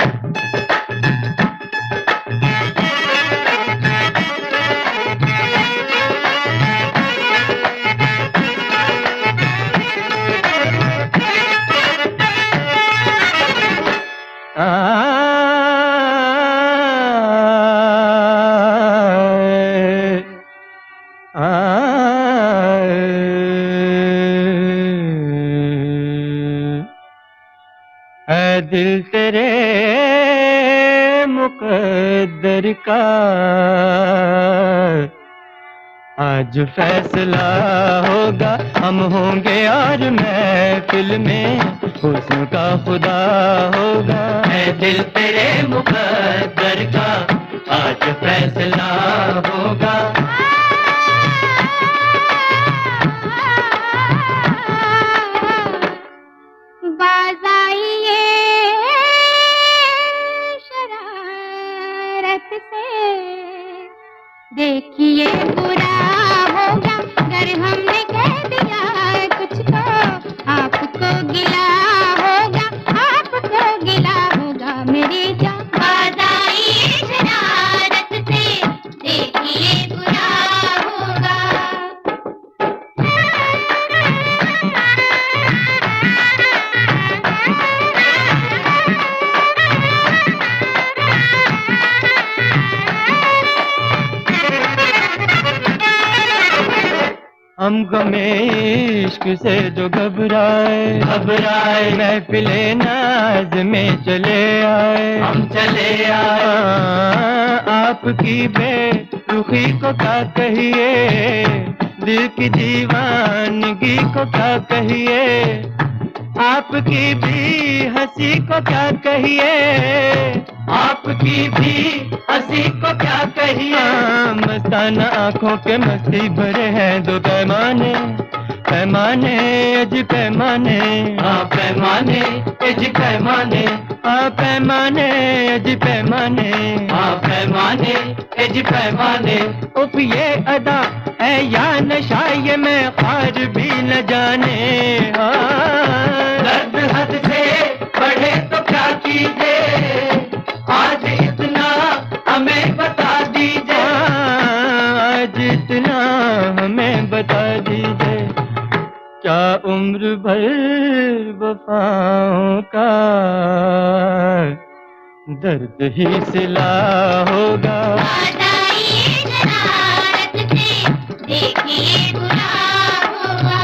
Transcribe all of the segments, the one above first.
है दिल तेरे मुकद्दर का, आज फैसला होगा, हम होंगे और महफिल में हुस्न का खुदा होगा। है दिल तेरे मुकद्दर का, आज फैसला होगा। बाज़ाइए शरारत से, देखिए बुरा होगा अगर हमने कह दिया कुछ तो आपको गिला होगा, आपको गिला होगा मेरी जान। बाज़ाइए शरारत से, देखिए बुरा होगा। हम गमे इश्क से जो घबराए महफिले नाज में चले आए, हम चले आए। आपकी बेरुखी को क्या कहिए, दिल की दीवानगी को क्या कहिए, आपकी भी हंसी को क्या कहिए, आपकी भी हंसी को क्या कहिए। मस्ताना आंखों के मस्ती भरे हैं दो पैमाने, पैमाने अज पैमाने, हाँ पैमाने अज पैमाने, हाँ पैमाने अज पैमाने, हाँ पैमाने अज पैमाने। उफ ये अदा है या नशा ये मैं ख्वार भी न जाने। दर्द हद से बढ़े तो क्या कीजिए, आज इतना हमें बता दीजिए, आज इतना हमें बता दीजिए। क्या उम्र भर वफाओं का दर्द ही सिला होगा। देखिए बुरा होगा।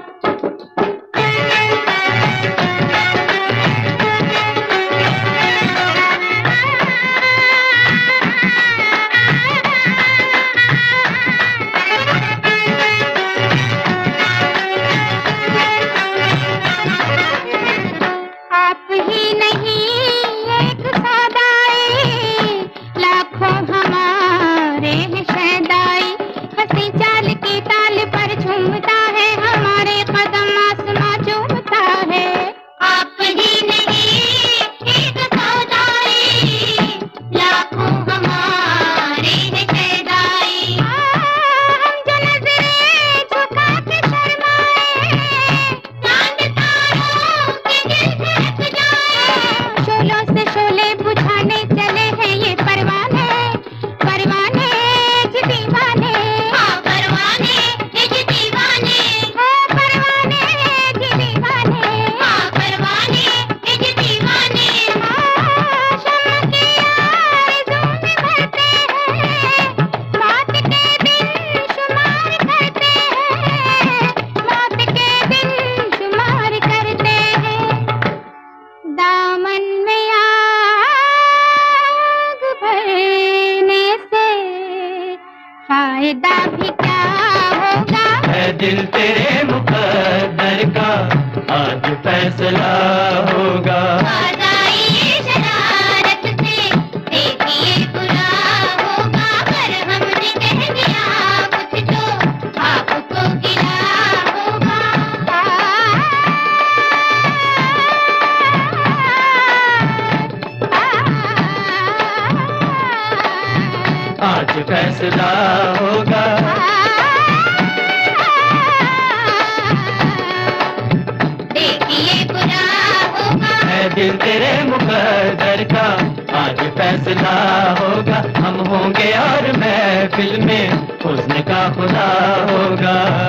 आप ही नहीं एक सौदाई, लाखों हमारे हैं शहदाई, हंसी चाल की ताल पर झूमता है हमारे कदम आसमां चूमता है। आप ही नहीं एक सौदाई, लाखों हमारे हैं शहदाई, हम जो नजरें झुका के शर्माए, चांद तारों के दिल धड़क जाए। शोलों से शोले बुझाने चले हैं ये परवाने, परवाने ज दीवाने, हाँ परवाने ज दीवाने, हाँ परवाने ज दीवाने, हाँ परवाने ज दीवाने। हाँ शम्म की आरज़ू में भरते हैं, मौत के दिन शुमार करते हैं, मौत के दिन शुमार करते हैं। दामन में आग भरने से फायदा भी क्या होगा। है दिल तेरे मुकद्दर का, आज फैसला होगा। बाज़ाइए शरारत से, देखिए बुरा होगा अगर हमने कह दिया कुछ तो आपको गिला होगा। आज फैसला होगा। देखिए बुरा होगा। है दिल तेरे मुकद्दर का, फैसला होगा, हम होंगे और महफिल में हुस्न का खुदा होगा।